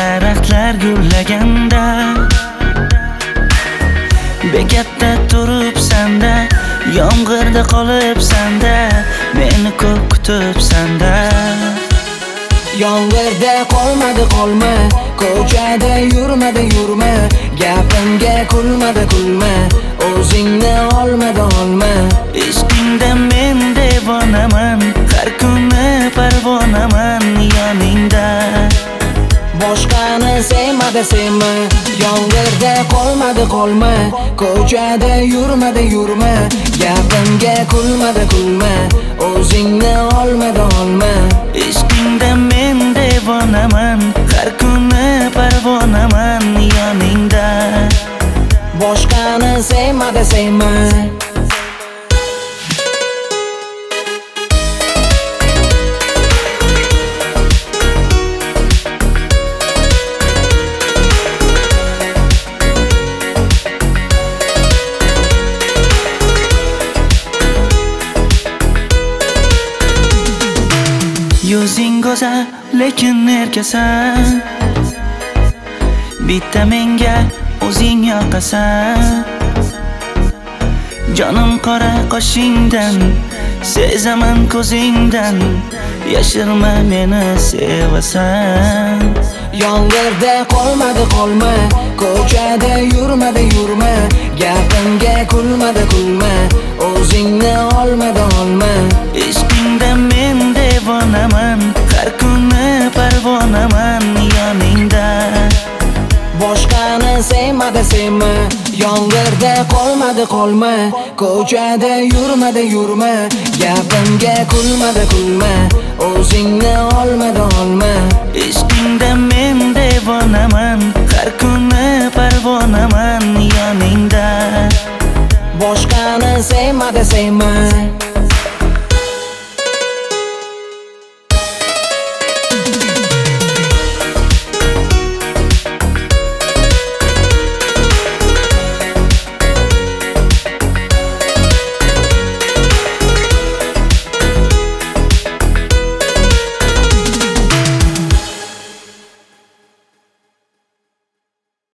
daraxtlar gullaganda, bekatda turibsanda, yomg'irda qolibsanda, meni ko'p kutibsanda. Yomg'irda qolma, ko'chada yurma, gapimga kulma, o'zingni olma. Ishqingda men devonaman, har kuni parvonaman yoningda. Boshqani sevma, yomg'irda qolma, ko'chada yurma, gapimga kulma, o'zingni olma. Ishqingda men devonaman, har kuni parvonaman yoningda. Boshqani sevma. Yuzing go'zal, lekin erkasan. Bitta menga o'zing yoqasan. Jonim qora qoshingdan, sezaman ko'zingdan, yashirma meni sevasan. Yomg'irda qolma, ko'chada yurma, gapimga kulma, o'zingni olma. Ishqingda men devonaman, har kuni parvonaman yoningda. Boshqani sevma. Yomg'irda qolma, ko'chada yurma, gapimga kulma, o'zingni olma. Ishqingda men devonaman, har kuni parvonaman yoningda. Boshqani sevma.